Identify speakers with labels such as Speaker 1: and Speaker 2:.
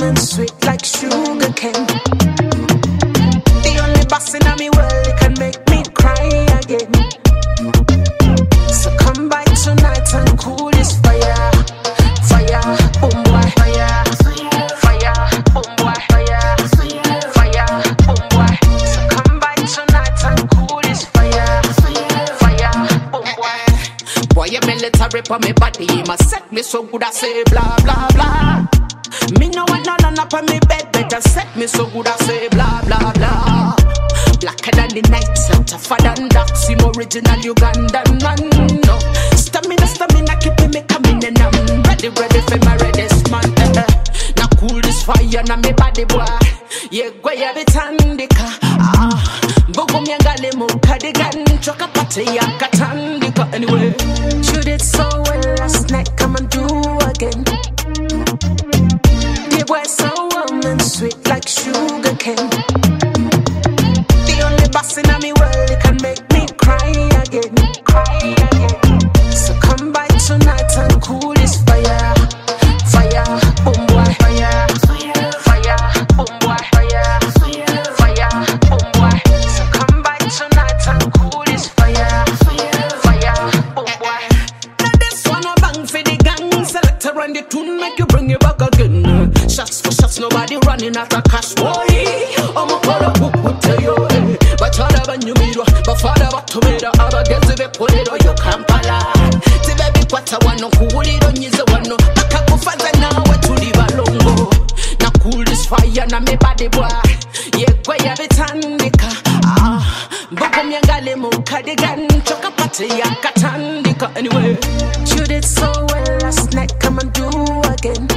Speaker 1: woman sweet like sugar cane. The only boss in my world, it can make me cry again. So come by tonight and cool this fire. Fire, boom boy, fire. Fire, boom boy, fire. Fire, boom boy. So come by tonight and cool this fire. Fire, boom boy. Boy, you military for me body, you must set me so good I say blah blah blah. Me no want none up on me bed, better set me so good I say blah blah blah. Blacker than the night, and tougher than that. Sim original Ugandan man. No, stamina, keeping me coming and I'm ready for my reddest man. Now cool this fire na me body boy. Yeah, go ya bitandika. Bogo miangale mukadigan. Choka pate ya katandika. Anyway, you did so well last night, come and do again. The boy so warm and sweet like sugar cane. The only boss in my world, it can make me cry again. So come by tonight and cool this fire. Fire, boom boy, fire. Fire, boom boy, fire. Fire, boom boy. So come by tonight and cool this fire. Fire, boom boy. Now this one a bang for the gang. Select around the tune, make you bring it back again. Shots for shots, nobody running out of cash. Boy, I'm a call up, who tell you, eh. But all of you mirror, but father, what to me, the other girls, if they put it on your Kampala. The baby, what I want, no cool it on you, the one, no. I can't go further now, what to leave alone. Now cool this fire, now me body boy. Yeah, go ya bitandika. Bogo miangale mukadigan. Choka pate ya katandika. Anyway, you did so well last night, come and do again.